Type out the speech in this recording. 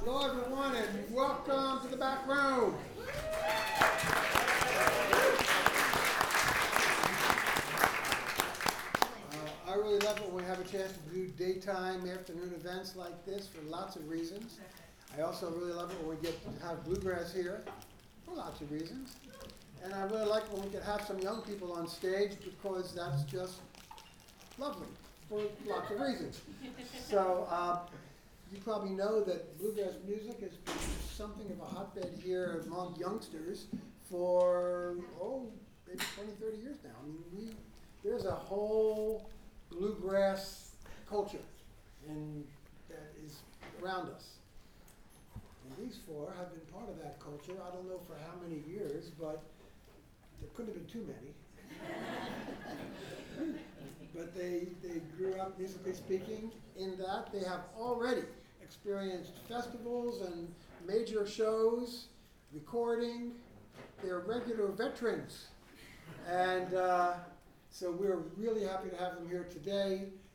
Hello, everyone, and welcome to the back room. I really love it when we have a chance to do daytime, afternoon events like this for lots of reasons. I also really love it when we get to have bluegrass here for lots of reasons. And I really like when we can have some young people on stage because that's just lovely for lots of reasons. So you probably know that bluegrass music has been something of a hotbed here among youngsters for, maybe 20, 30 years now. I mean, there's a whole bluegrass culture that is around us. And these four have been part of that culture. I don't know for how many years, but there couldn't have been too many. But they grew up, musically speaking, in that they have already experienced festivals and major shows, recording. They're regular veterans. And so we're really happy to have them here today.